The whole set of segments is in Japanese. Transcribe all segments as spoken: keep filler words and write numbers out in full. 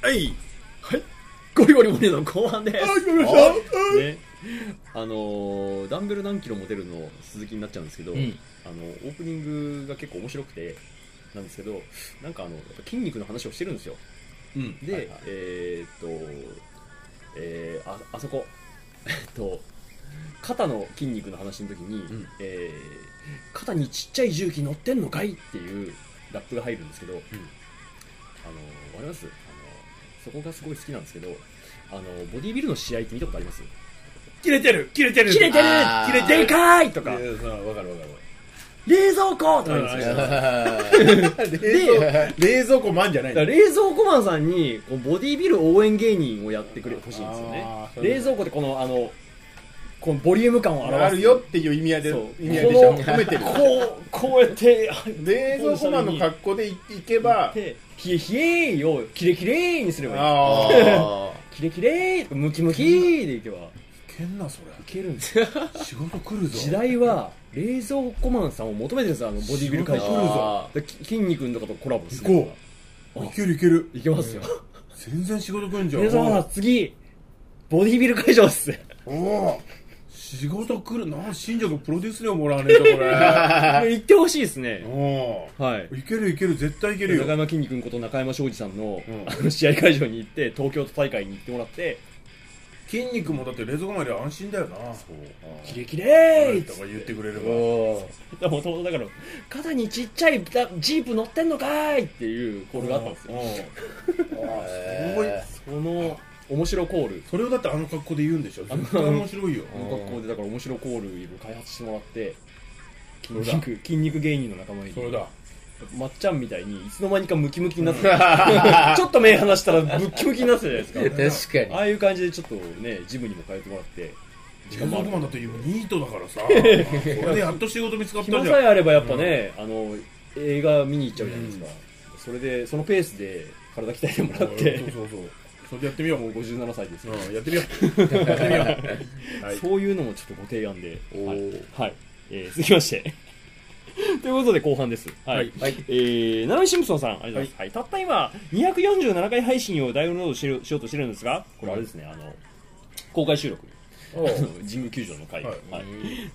はいはい、ゴリゴリモリの後半です。 あ、決まりました。 ね、あのー、ダンベル何キロ持てるの続きになっちゃうんですけど、うん、あのオープニングが結構面白くてなんですけど、なんかあのやっぱ筋肉の話をしてるんですよ。うん、で、はいはい、えー、っと、えー、あ, あそこえっと肩の筋肉の話の時に、うん、えー、肩にちっちゃい重機乗ってんのかいっていうラップが入るんですけど、うん、あのわかります？あのそこがすごい好きなんですけど、あのボディビルの試合って見たことあります？ 切れてる切れてる切れてる切れてるでかいとか、 わかるわかる。 冷蔵庫とか言うんですよ。 で、冷蔵庫マンじゃない。 冷蔵庫マンさんにこうボディビル応援芸人をやってくれほしいんですよね。冷蔵庫ってこのあのこのボリューム感を表すあるよっていう意味合いで意味合いでしょ。褒めてる。 こうこうやって冷蔵庫マンの格好でいけば、 冷え冷えをキレキレにすればいい。キレキレムキムキでいけば。 いけんなそれ。 いけるんですよ。 仕事来るぞ。 時代は冷蔵庫マンさんを求めてるんですよ。あのボディビル会社。来るぞ。筋肉とかとコラボする。 行こう。いけるいける。 いけますよ。 全然仕事来るんじゃん。 冷蔵庫マン次ボディビル会場っす。 おお。仕事来るな。新庄君プロデュース料もらわねえとこれ。 行ってほしいですね。 おはい。 いけるいける絶対いけるよ。 中山きんに君こと中山庄司さんの、うん、試合会場に行って東京都大会に行ってもらって。 筋肉もだって冷蔵庫まで安心だよな。そうキレキレーとか言ってくれれば。 もともとだから肩にちっちゃいジープ乗ってんのかーいっていうコールがあったんですよ。すごいその面白コール。 それをだってあの格好で言うんでしょ。絶対面白いよ。 あの格好でだから面白コールを開発してもらって筋肉筋肉芸人の仲間に。 それだ。 まっちゃんみたいにいつの間にかムキムキになってちょっと目離したらムッキムキになってたじゃないですか。 確かに。 ああいう感じでちょっとねジムにも通ってもらって時間もある。だって今ニートだからさ。これでやっと仕事見つかったじゃん。 暇さえあればやっぱね、うん、あの映画見に行っちゃうじゃないですか。うん、それでそのペースで体鍛えてもらって。 そうそうそう。それでやってみよう。 もうごじゅうななさいですよ。 うん、やってみよう。やってみよう。 はい、そういうのもちょっとご提案で。はい、はい、えー、続きまして。ということで後半です。はい。はい、えー、ナナミシンプソンさん、ありがとうございます。はい。はい、たった今、にひゃくよんじゅうななかい配信をダウンロードしようとしてるんですが、これあれですね、あの、公開収録。神宮球場の回、はいはい、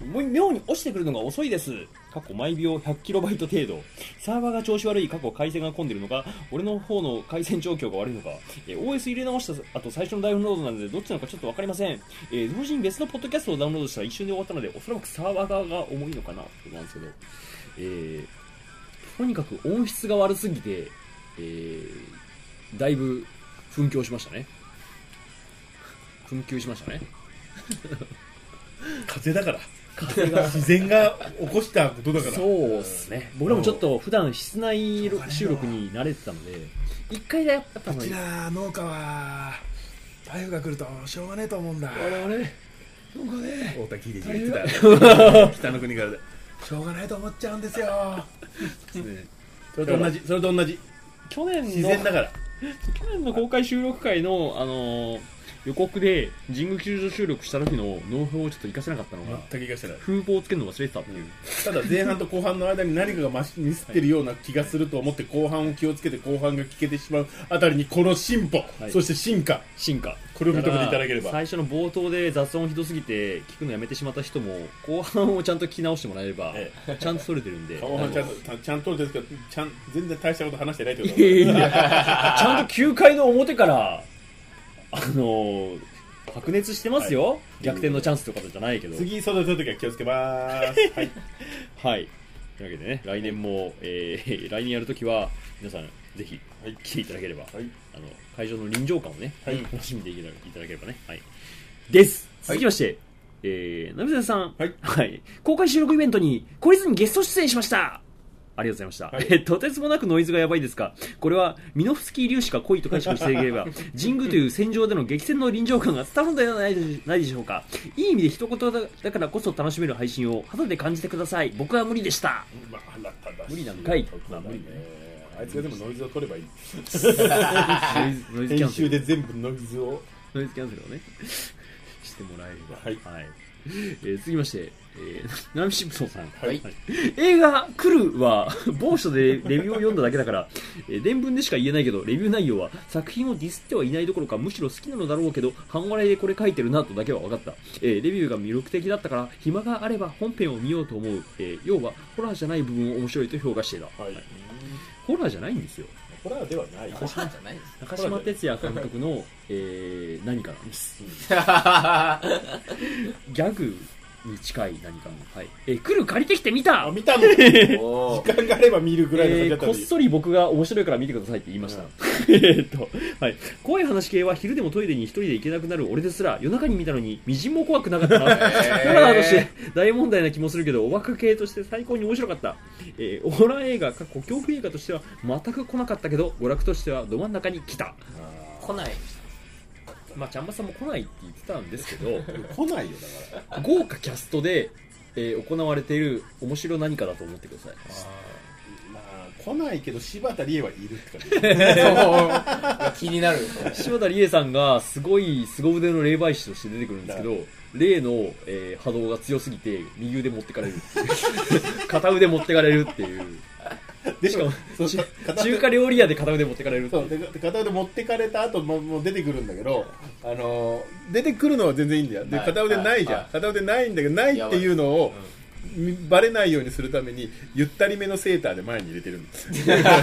もう妙に落ちてくるのが遅いです。過去毎秒 ひゃくキロバイト 程度。サーバーが調子悪い、過去回線が混んでるのか、俺の方の回線状況が悪いのか、えー、オーエス 入れ直した後最初のダウンロードなのでどっちなのかちょっと分かりません。えー、同時に別のポッドキャストをダウンロードしたら一瞬で終わったので、おそらくサーバー側が重いのかなってなんですけど、えー、とにかく音質が悪すぎて、えー、だいぶ紛糾しましたね。紛糾しましたね。 風だから風が自然が起こしたことだから。 そうですね。僕らもちょっと普段室内収録に慣れてたので一回だやっぱこちら農家は台風が来るとしょうがねえと思うんだ。 我々ね農家ね太田喜入言ってた北の国からでしょうがないと思っちゃうんですよ。それと同じそれと同じ去年の自然だから去年の公開収録会のあのー予告で神宮球場収録した時のノウハウをちょっと活かせなかったのが全く活かせない。 風貌をつけるの忘れてたっていう、うん、 ただ前半と後半の間に何かがミスってるような気がすると思って後半を気をつけて後半が聞けてしまうあたりにこの進歩、はい、そして進化進化これを認めていただければ。 最初の冒頭で雑音ひどすぎて聞くのやめてしまった人も後半をちゃんと聞き直してもらえれば、ええ、ちゃんと取れてるんで後半ちゃんとちゃんと取れてるけどちゃん全然大したこと話してないってことだ。いやいやちゃんときゅうかいの表からあのー白熱してますよ、はい、逆転のチャンスとかじゃないけど次その時は気をつけまーす。はい、 はい、というわけでね来年も、えー、来年やるときは皆さんぜひ来ていただければ、はい、あの会場の臨場感をね、はい、楽しんでいただければね、はい、です続きまして、はい、えー、ナミゼさん、はいはい、公開収録イベントに懲りずにゲスト出演しました。ありがとうございました、はい、えとてつもなくノイズがやばいですがこれはミノフスキー粒子か恋と解釈していれば神宮という戦場での激戦の臨場感が伝わるのではないでしょうか。いい意味で一言だからこそ楽しめる配信を肌で感じてください。僕は無理でした、まあ、無理なんかい、まあ、無理ね。 あいつが全部ノイズを取ればいい。 ノイズキャンセル編集で全部ノイズをノイズキャンセルをねしてもらえれば、はい、はい、 えー、続きまして、えー、ナミシンプソンさん、 はい、 映画「来る」は某所でレビューを読んだだけだから、えー、伝聞でしか言えないけどレビュー内容は作品をディスってはいないどころかむしろ好きなのだろうけど半笑いでこれ書いてるなとだけは分かった、えー、レビューが魅力的だったから暇があれば本編を見ようと思う、えー、要はホラーじゃない部分を面白いと評価していた、はい、ホラーじゃないんですよ。 ホラーではない。 ホラーじゃないです。 中島哲也監督の、えー、何かなんです。ギャグに近い何かの、はい、えー、来る借りてきて見た。 あ、見たの。時間があれば見るぐらいの感じだったのに、 えー、こっそり僕が面白いから見てくださいって言いました。うん、えっと、はい、怖い話系は昼でもトイレに一人で行けなくなる俺ですら夜中に見たのにみじんも怖くなかったな。ホラーとして大問題な気もするけどおバカ系として最高に面白かった。えー、ホラー映画か恐怖映画としては全く来なかったけど娯楽としてはど真ん中に来た。 来ない。 まあ、ちゃんまさんも来ないって言ってたんですけど来ないよだから豪華キャストで、えー、行われている面白何かだと思ってください。 あ、まあ、来ないけど柴田理恵はいるって感じ。 気になる。 柴田理恵さんがすごい凄腕の霊媒師として出てくるんですけど霊の、えー、波動が強すぎて右腕持ってかれる片腕持ってかれるっていうでしかも中華料理屋で片腕持ってかれるっていう。 そうで片腕持ってかれた後ももう出てくるんだけど、あのー、出てくるのは全然いいんだよ。で、はい、片腕ないじゃん、はい、片腕ないんだけどないっていうのを、うん、バレないようにするためにゆったりめのセーターで前に入れてるんです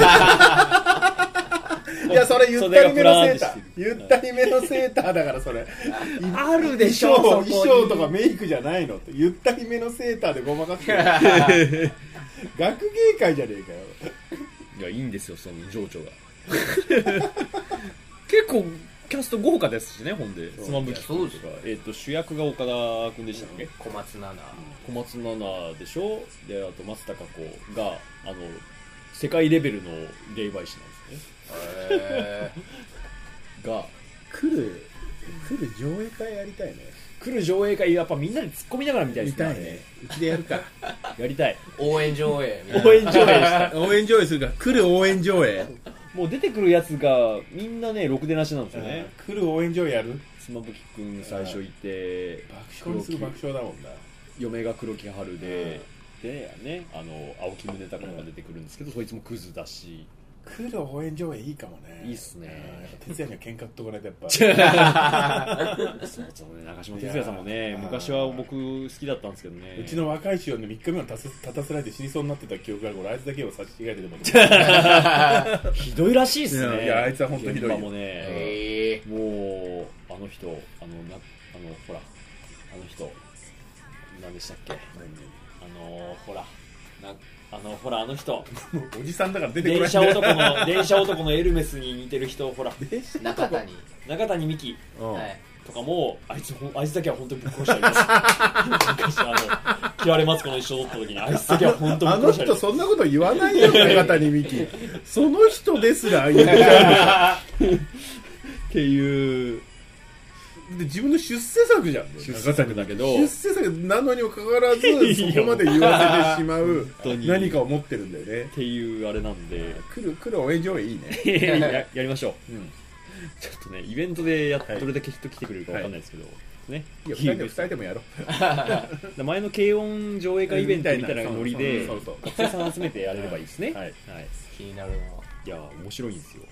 いや、それゆったりめのセーターゆったりめのセーターだからそれあるでしょ。 衣装、衣装とかメイクじゃないのって。ゆったりめのセーターでごまかしてる学芸会じゃねえかよ。 いや、いいんですよ、その情緒が結構キャスト豪華ですしね。ほんで妻夫木君とか、えー、と主役が岡田君でしたっけ。 小松菜奈小松菜奈でしょ。で、あと松たか子があの世界レベルの霊媒師なんですね。へーが来る来る上映会やりたいね。 来る上映会やっぱみんなで突っ込みながら見たいですね。 ね、うちでやるかやりたい。 応援上映応援上映したい応援上映するか。来る応援上映もう出てくるやつがみんなねろくでなしなんですよね。 来る応援上映やる。 妻夫木君最初いて爆笑にする爆笑だもんな。 嫁が黒木春で、でね、あの青木宗隆が出てくるんですけど、そいつもクズだし。 来る応援上映いいかもね。 いいっすね。 やっぱ哲也には喧嘩っとかないとやっぱそうそうね、中島哲也さんもね昔は僕好きだったんですけどね。 うちの若い衆をねみっかめは立たせられて死にそうになってた記憶があるから、あいつだけは差し違えてでもひどいらしいっすね。 いや、あいつは本当にひどいよ。 もね、もうあの人、あのなあのほらあの人何でしたっけ。あのほらなあのほらあの人おじさんだから出てこない。 電車男の電車男のエルメスに似てる人、ほら中谷中谷美紀、 はい、 とかもあいつあいつだけは本当にぶっ殺してあります昔あのキワレマツコの一緒だった時にあいつだけは本当にぶっ殺してあります。 あの人そんなこと言わないよ中谷美紀その人ですら言っちゃうっていうで自分の出世作じゃん。 出世作だけど出世作なのにもかかわらずそこまで言わせてしまう何かを持ってるんだよねっていうあれなんで、 来る来る応援上映いいねや, やりましょう、うん、ちょっとねイベントでやっ、はい、どれだけ人来てくれるかわかんないですけど、はい、ね、 いやふたりでふたりでもやろう前の軽音上映会イベントみたいなノリで学生さん集めてやれればいいですね。はい、はい、 気になるな。 いや面白いんですよ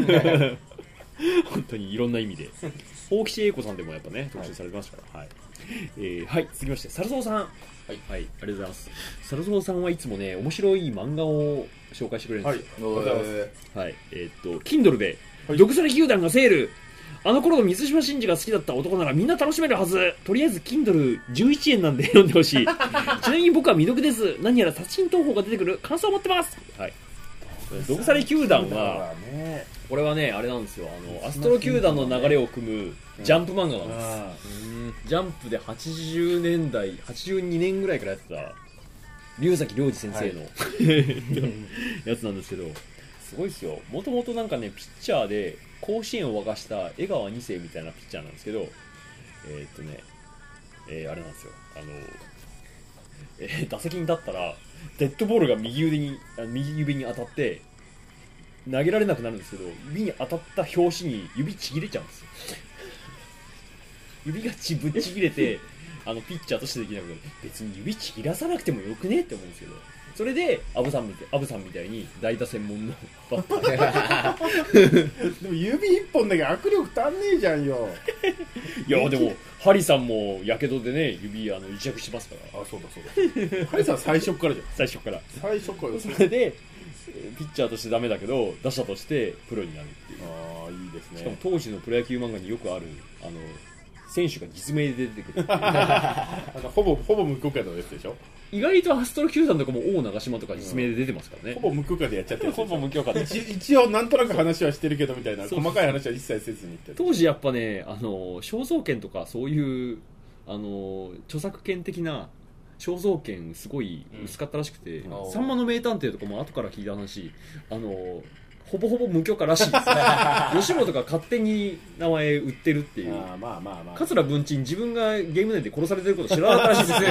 本当にいろんな意味で大岸英子さんでもやっぱね特集されてましたから、はい、えー、はい、続きましてサルソウさん、はい、はい、ありがとうございます。サルソウさんはいつもね面白い漫画を紹介してくれるんですよ。はい、はい、えー、っと Kindle で毒され球団がセール。あの頃の水島新司が好きだった男ならみんな楽しめるはず。とりあえず Kindle じゅういちえんなんで読んでほしいちなみに僕は未読です。何やら殺人投法が出てくる感想を持ってます。はい、毒され球団はこれはねあれなんですよ。あのアストロ球団の流れを組むジャンプ漫画なんです、うん、ジャンプではちじゅうねんだいはちじゅうにねんぐらいからやってた龍崎良二先生の、はい、やつなんですけどすごいですよ。もともとなんかねピッチャーで甲子園を沸かした江川に世みたいなピッチャーなんですけど、えー、っとね、えー、あれなんですよ。あの、えー、打席に立ったらデッドボールが右腕に右指に当たって投げられなくなるんですけど、指に当たった拍子に指ちぎれちゃうんですよ。指がちぶっちぎれてあのピッチャーとしてできないこと別に指ちぎらさなくてもよくねって思うんですけど、それでアブさんみたいアブさんみたいに代打専門のバッターでも指一本だけ握力足んねえじゃんよ。 いやでもハリさんもやけどでね指あの癒着しますから。 あ、そうだそうだ。ハリさん最初からじゃん。 最初から最初から。 それでピッチャーとしてダメだけど打者としてプロになるっていう。 ああ、いいですね。 しかも当時のプロ野球漫画によくあるあの選手が実名で出てくるあのほぼほぼ無許可のやつでしょ。 意外とアストロ球団とかも王長島とか実名で出てますからね、 ほぼ無許可でやっちゃってる。 ほぼ無許可で一一応なんとなく話はしてるけどみたいな細かい話は一切せずに言ってる。 当時やっぱねあの肖像権とかそういうあの著作権的な肖像権すごい薄かったらしくて、 うん、 さんまの名探偵とかも後から聞いた話あのほぼほぼ無許可らしいです吉本が勝手に名前売ってるっていう。 あ、まあまあまあ、 桂文鎮自分がゲーム内で殺されてること知らなかったらしいです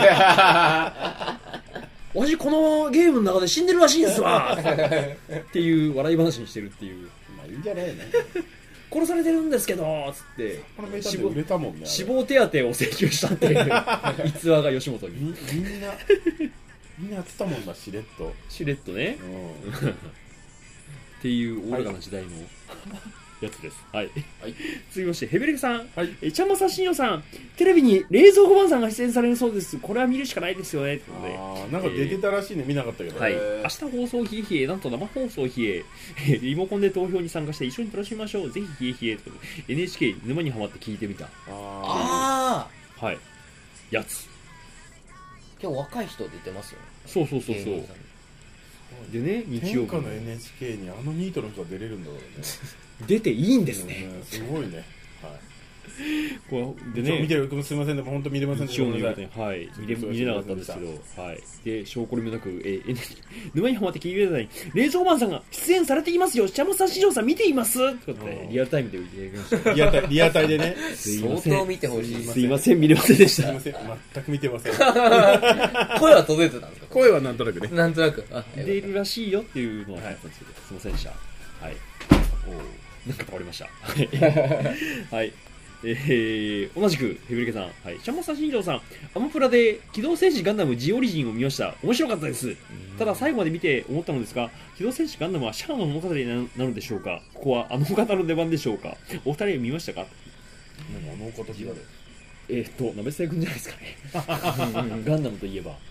わしこのゲームの中で死んでるらしいんですわっていう笑い話にしてるっていう。 まあいいんじゃないね。 殺されてるんですけどつってこの名探偵売れたもんね。 死亡手当を請求したっていう逸話が吉本に。 みみんなみんなやってたもんな、しれっとしれっとね、うん、っていうおおらかな時代の、はい、やつです。はい。はい、続きましてヘベレクさん、はい、えちゃんまさしんよさん、テレビに冷蔵庫マンさんが出演されるそうです。これは見るしかないですよねってことで。 あなんか出てたらしいね、えー、見なかったけど、 はい、明日放送ひえひえ、なんと生放送ひえリモコンで投票に参加して一緒に楽しみましょう。ぜひひえひえと エヌエイチケー 沼にハマって聞いてみた。 ああはいやつ。 今日若い人出てますよね。 そうそうそうそう。でね、日曜日天下の エヌエイチケー にあのニートの人が出れるんだろうね。 出ていいんですね。 うん、すごいね。はい。 こうでね、 見てるすみませんでも本当見れませんでした。 はい、見れ見れなかったんですけど、はい。で証拠りもなく、えー、沼にハマって聞いてください。冷蔵マンさんが出演されていますよ。シャモさん、四条さん見ています。とかってリアルタイムで言っていただきました。 リアタイリアタイでね。 相当見てほしい。 すいません、見れませんでした。 すいません、全く見てません。 声は届いてたんですか。 声はなんとなくね。 なんとなく。 出るらしいよっていうのはあったんですけど、すいませんでした。はい。おなんか倒れました。はい。えー、同じくヘブリケさん、はい、シャモサ新庄さん、アマプラで機動戦士ガンダム G オリジンを見ました。面白かったです。ただ最後まで見て思ったのですが、機動戦士ガンダムはシャアの物語なのでしょうか。ここはあの方の出番でしょうか。お二人は見ましたか。 なんかあの方誰？ えーっと鍋瀬君じゃないですかね。ガンダムといえば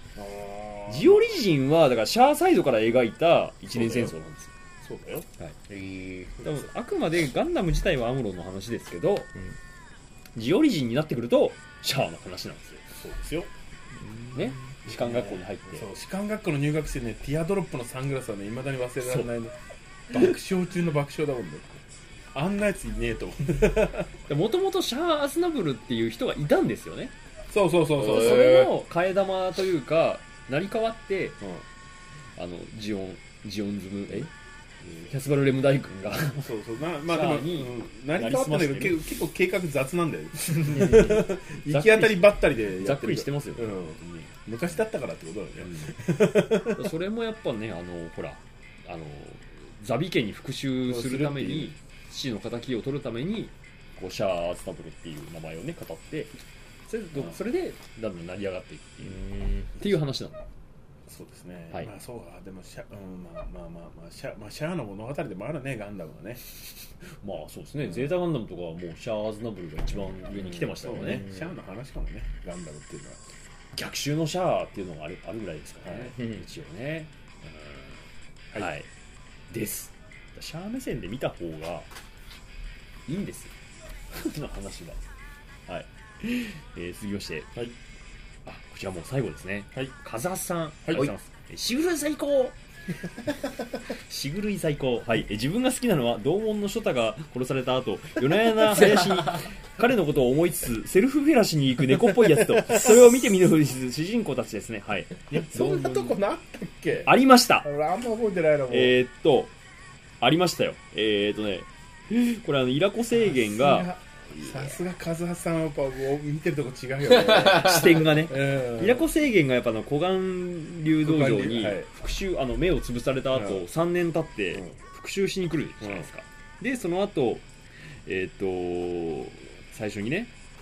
G オリジンはだからシャアサイドから描いた一年戦争なんですよ。 そうだよ。はい。 えー、多分あくまでガンダム自体はアムロの話ですけど、うん、ジオリジンになってくるとシャアの話なんですよ。 そうですよ。 ね、士官学校に入って、 そう士官学校の入学生ね、ティアドロップのサングラスはね、未だに忘れられないの。爆笑中の爆笑だもんね。あんなやついねえと思う。 もともとシャア・アスナブルっていう人がいたんですよね。 そうそうそうそう。 それの替え玉というか成り代わって、うん、あのジオンジオンズムえキャスバルレム大君がそうそうなまあでも、うん、成り代わったんだけど結構計画雑なんだよ。行き当たりばったりでやってる。 ざっくりしてますよ、ね。うん、 昔だったからってことだよね。 うん、それもやっぱねあのほらあのザビ家に復讐するために父の敵を取るためにこうシャア・アスナブルっていう名前をね語ってそれそれでだんだん成り上がっていくっていうっていう話なの。 そうですね。 はい、 まあそうかでもシャ、うん、まあまあまあまあシャまあシャアの物語でもあるねガンダムはね。 まあそうですね。うん、ゼータガンダムとかはもうシャア・アズナブルが一番上に来てましたからね。 うん、シャアの話かもねガンダムっていうのは。 逆襲のシャアっていうのがあるあるぐらいですからね。はい、一応ね。うん、はい、はい。です。シャア目線で見た方がいいんですよ。の話が。はい。えー、続きまして。はい。あ、こちらもう最後ですね。はい。カザさん。はい。ありがとうございます。しぐるい最高しぐるい最高。はい。え自分が好きなのは同門のショタが殺された後、夜な夜な林に彼のことを思いつつセルフフェラしに行く猫っぽいやつと、それを見て見ぬふりする主人公たちですね。はい。 いや、そんなとこなったっけ？ ありました。 俺あんま覚えてないのも。 えー、っと、ありましたよ。えー、っとね、これあの、イラコ制限が、 さすがカズハさんはやっぱ見てるとこ違うよね。 視点がね。イラコ制限がやっぱの湖岸流道場に復讐、あの目を潰された後、うん、さんねん経って復讐しに来るじゃないですか。うん、で、その後、えっ、ー、と、最初にね、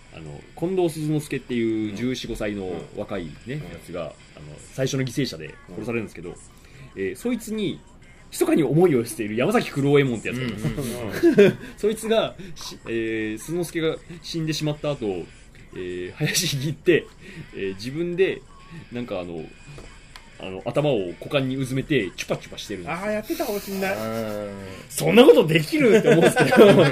あの近藤鈴之助っていうじゅうよん、ごさいの若い、ね、やつがあの最初の犠牲者で殺されるんですけど、えー、そいつに密かに思いを寄せている山崎九郎右衛門ってやつがいます、うんうんうん、そいつが、えー、鈴之助が死んでしまった後、えー、林に行って、えー、自分でなんかあのあの頭を股間にうずめてチュパチュパしてるんです。 ああやってたかもしんない。 そんなことできるって思うんですけどネ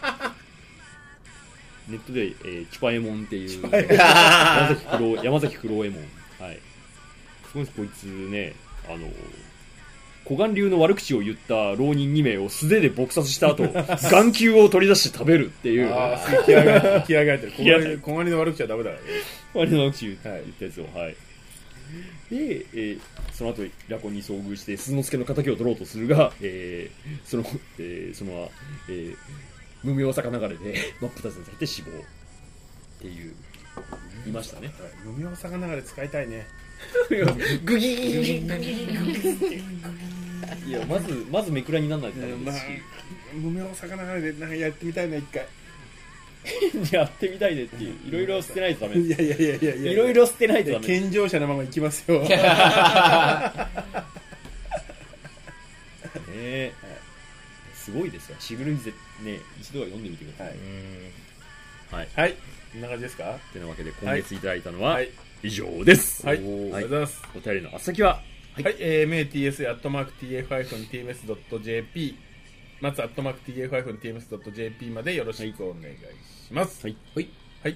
ットで、えー、チュパエモンっていう山崎九郎山崎九郎エモン、はい、すごいこいつね、あの小眼流の悪口を言った浪人にめいを素手で撲殺した後眼球を取り出して食べるっていう。 ああ気合が気合が入ってる。小眼流の悪口はダメだからね。 小眼流の悪口言ったやつを、はい。で、えー、その後ラコンに遭遇して鈴之助の敵を取ろうとするが、えー、その、えー、その、えー、無名坂流れで真っ二つにされて死亡っていういましたね。 無名坂流れ使いたいね。 グギーグギーグギーいやまずまずめくらにならないとダメですし、 無名坂流れでなんかやってみたいな一回。 やってみたいねっていういろいろ捨てないとダメです。 いやいやいやいやいろいろ捨てないとダメです。 健常者のまま行きますよ。ねえ、すごいですよ。しぐるみぜね一度は読んでみてください。はい、 はい、こんな感じですか。 というわけで今月いただいたのは以上です。 はい、ありがとうございます。 お便りの宛先ははい、はい、えー、メイ ティーエス アットマーク ティーエフ ハイフン ティーエムエス ドット ジェーピー 松アットマーク ティーエフ ハイフン ティーエムエス ドット ジェーピー までよろしくお願いします。 はいはいはい。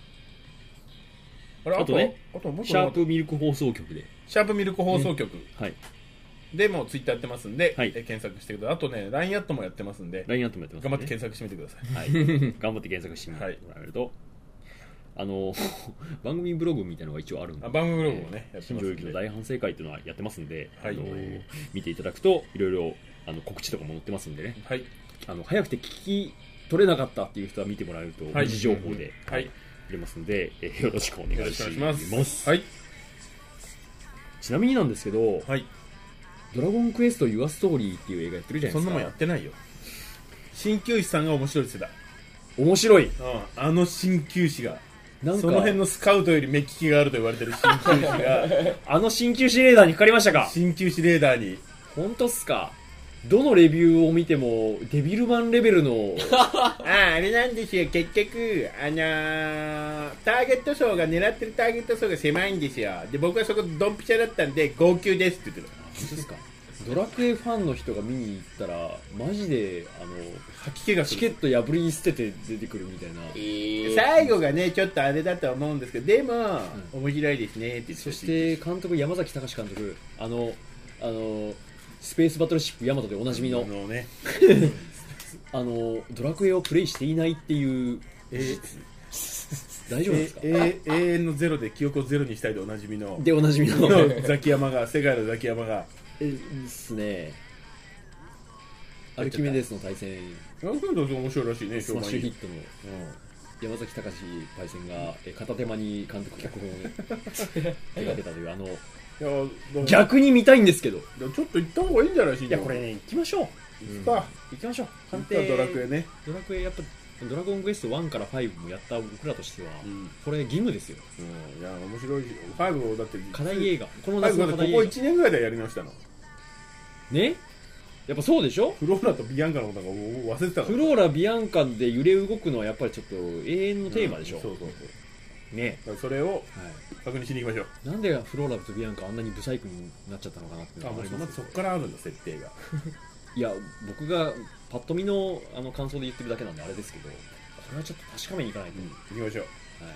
あれあとね、 あともうシャープミルク放送局でシャープミルク放送局、 うん、はいでもツイッターやってますんで、 はい、 え検索してください。あとね ライン アットもやってますんでライン アットもやってます、ね、 頑張って検索してみてください。 はい、頑張って検索してみてもらえると、はい、あの番組ブログみたいなのが一応あるんで、 あ番組ブログもねやってますんで、新庄由紀の大反省会っていうのはやってますんで、 はい、 あの見ていただくといろいろあの告知とかも載ってますんでね、 はい、 あの早くて聞き取れなかったっていう人は見てもらえると二次情報で、 はい、 入れますんで、えー、よろしくお願いします。 はい、 ちなみになんですけど、 はい、 ドラゴンクエストユアストーリーっていう映画やってるじゃないですか。 そんなもんやってないよ。鍼灸師さんが面白いって言ってた。面白い、 うん、あの鍼灸師がなんかその辺のスカウトより目利きがあると言われてる鍼灸師があの鍼灸師レーダーにかかりましたか。 鍼灸師レーダーに。 本当っすか。どのレビューを見てもデビルマンレベルのああ、あれなんですよ。結局あのー、ターゲット層が狙ってるターゲット層が狭いんですよ。で僕はそこドンピシャだったんで号泣ですって言ってる。 本当ですか。ドラクエファンの人が見に行ったらマジであの吐き気がする。 チケット破り捨てて出てくるみたいな、 えー、最後がねちょっとあれだと思うんですけど、でも、うん、面白いですねって言って。 そして監督山崎隆監督、あのあのスペースバトルシップヤマトでおなじみの、 の、ね、 あのドラクエをプレイしていないっていう、えー、大丈夫ですか。 えー、永遠のゼロで記憶をゼロにしたいでおなじみのでおなじみのザキヤマが世界のザキヤマがえですね。アルキメデスの対戦、 面白いらしいね。 スマッシュヒットの、うん、山崎隆パイセンが片手間に監督脚本を手がけたというあのいや逆に見たいんですけど、 ちょっと行った方がいいんじゃない。いやこれね行きましょう。 行った、うん、 行きましょう。 判定ドラクエね。 ドラクエやっぱドラゴンクエストワンからファイブもやった僕らとしては、うん、これ義務ですよ。 うん、いや面白いし、ファイブをだって課題映画、 この夏の課題映画ここいちねんぐらいでやり直したのね。やっぱそうでしょ。 フローラとビアンカのことが忘れてたの。 フローラビアンカで揺れ動くのはやっぱりちょっと永遠のテーマでしょ、うん、そうそうそうね。 それを確認しに行きましょう。 なんでフローラとビアンカあんなにブサイクになっちゃったのかなっていうのがあります。 あ、まずそこからあるんだ設定がいや僕がパッと見のあの感想で言ってるだけなんであれですけど、これはちょっと確かめに行かないと、うん、 行きましょう。 はい、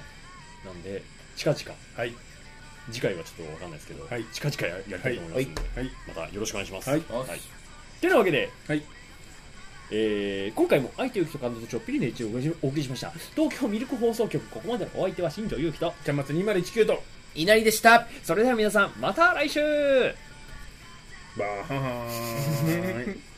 なんで近々、 はい、 次回はちょっと分かんないですけど、はい、近々 や, やりたいと思いますので、はいはい、またよろしくお願いします。はい、はい、てなわけで、はい、えー、今回も愛と勇気と感動とちょっぴりの一応お送りしました。東京ミルク放送局、ここまでのお相手は新庄勇気とちゃんまつにまるいちきゅうと稲荷でした。 それでは皆さんまた来週。 バーン